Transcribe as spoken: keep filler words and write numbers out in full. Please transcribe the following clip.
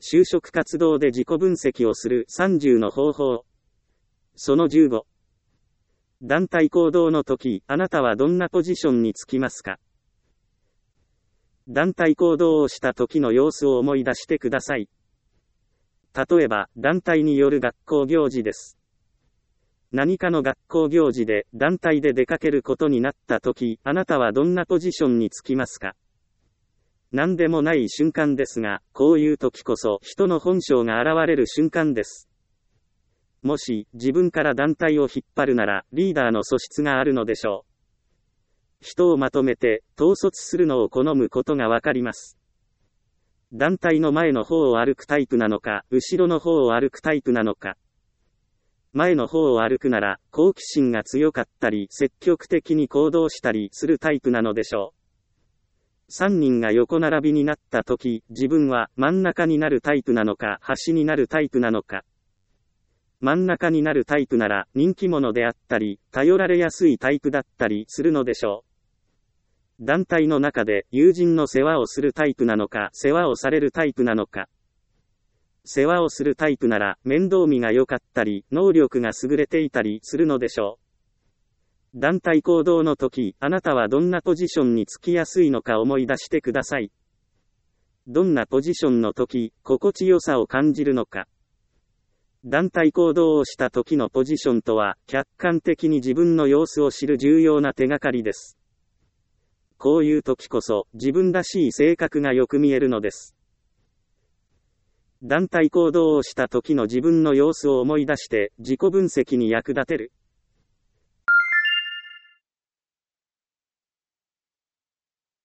就職活動で自己分析をするさんじゅうの方法。そのじゅうご。団体行動の時、あなたはどんなポジションにつきますか？団体行動をした時の様子を思い出してください。例えば、団体による学校行事です。何かの学校行事で団体で出かけることになった時、あなたはどんなポジションにつきますか？何でもない瞬間ですが、こういう時こそ人の本性が現れる瞬間です。もし、自分から団体を引っ張るなら、リーダーの素質があるのでしょう。人をまとめて、統率するのを好むことがわかります。団体の前の方を歩くタイプなのか、後ろの方を歩くタイプなのか。前の方を歩くなら、好奇心が強かったり、積極的に行動したりするタイプなのでしょう。さんにんが横並びになった時、自分は真ん中になるタイプなのか、端になるタイプなのか。真ん中になるタイプなら人気者であったり、頼られやすいタイプだったりするのでしょう。団体の中で友人の世話をするタイプなのか、世話をされるタイプなのか。世話をするタイプなら面倒見が良かったり、能力が優れていたりするのでしょう。団体行動の時、あなたはどんなポジションにつきやすいのか思い出してください。どんなポジションの時、心地よさを感じるのか。団体行動をした時のポジションとは、客観的に自分の様子を知る重要な手がかりです。こういう時こそ、自分らしい性格がよく見えるのです。団体行動をした時の自分の様子を思い出して、自己分析に役立てる。